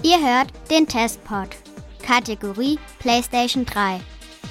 Ihr hört den Testpod, Kategorie PlayStation 3.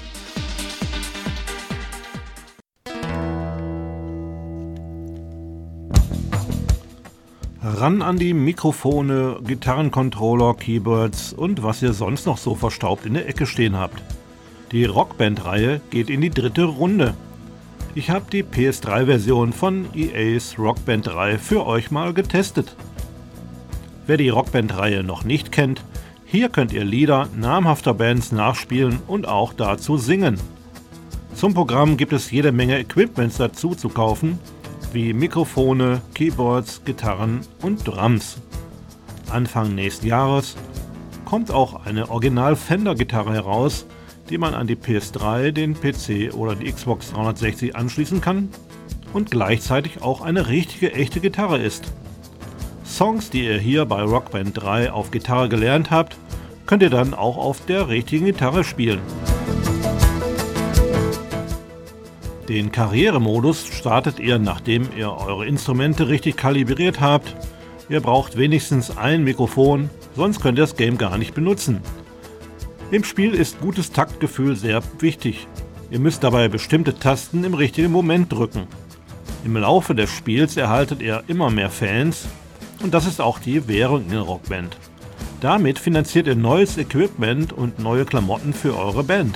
Ran an die Mikrofone, Gitarrencontroller, Keyboards und was ihr sonst noch so verstaubt in der Ecke stehen habt. Die Rockband-Reihe geht in die 3. Runde. Ich habe die PS3-Version von EA's Rockband 3 für euch mal getestet. Wer die Rockband-Reihe noch nicht kennt, hier könnt ihr Lieder namhafter Bands nachspielen und auch dazu singen. Zum Programm gibt es jede Menge Equipments dazu zu kaufen, wie Mikrofone, Keyboards, Gitarren und Drums. Anfang nächsten Jahres kommt auch eine Original-Fender-Gitarre heraus, die man an die PS3, den PC oder die Xbox 360 anschließen kann und gleichzeitig auch eine richtige, echte Gitarre ist. Songs, die ihr hier bei Rockband 3 auf Gitarre gelernt habt, könnt ihr dann auch auf der richtigen Gitarre spielen. Den Karrieremodus startet ihr, nachdem ihr eure Instrumente richtig kalibriert habt. Ihr braucht wenigstens ein Mikrofon, sonst könnt ihr das Game gar nicht benutzen. Im Spiel ist gutes Taktgefühl sehr wichtig. Ihr müsst dabei bestimmte Tasten im richtigen Moment drücken. Im Laufe des Spiels erhaltet ihr immer mehr Fans und das ist auch die Währung in der Rockband. Damit finanziert ihr neues Equipment und neue Klamotten für eure Band.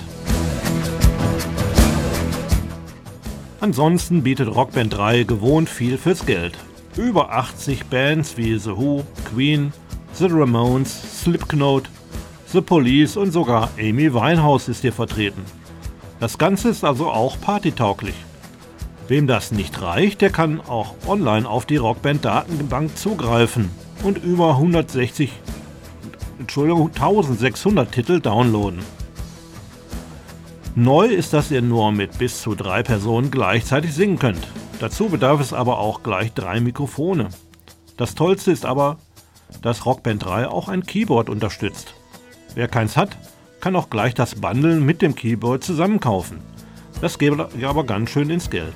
Ansonsten bietet Rockband 3 gewohnt viel fürs Geld. Über 80 Bands wie The Who, Queen, The Ramones, Slipknot, The Police und sogar Amy Winehouse ist hier vertreten. Das Ganze ist also auch partytauglich. Wem das nicht reicht, der kann auch online auf die Rockband-Datenbank zugreifen und über 1600 Titel downloaden. Neu ist, dass ihr nur mit bis zu 3 Personen gleichzeitig singen könnt. Dazu bedarf es aber auch gleich 3 Mikrofone. Das Tollste ist aber, dass Rockband 3 auch ein Keyboard unterstützt. Wer keins hat, kann auch gleich das Bundle mit dem Keyboard zusammenkaufen. Das geht aber ganz schön ins Geld.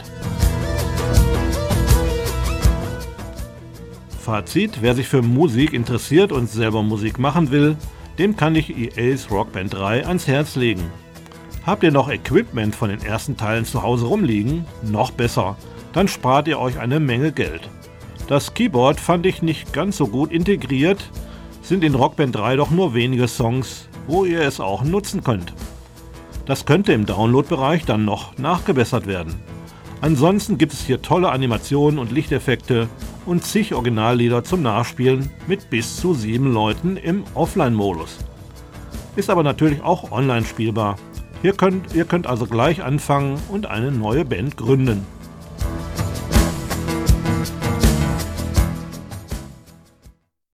Fazit: Wer sich für Musik interessiert und selber Musik machen will, dem kann ich EA's Rockband 3 ans Herz legen. Habt ihr noch Equipment von den ersten Teilen zu Hause rumliegen? Noch besser, dann spart ihr euch eine Menge Geld. Das Keyboard fand ich nicht ganz so gut integriert, sind in Rockband 3 doch nur wenige Songs, wo ihr es auch nutzen könnt. Das könnte im Download-Bereich dann noch nachgebessert werden. Ansonsten gibt es hier tolle Animationen und Lichteffekte und zig Originallieder zum Nachspielen mit bis zu 7 Leuten im Offline-Modus. Ist aber natürlich auch online spielbar. Ihr könnt also gleich anfangen und eine neue Band gründen.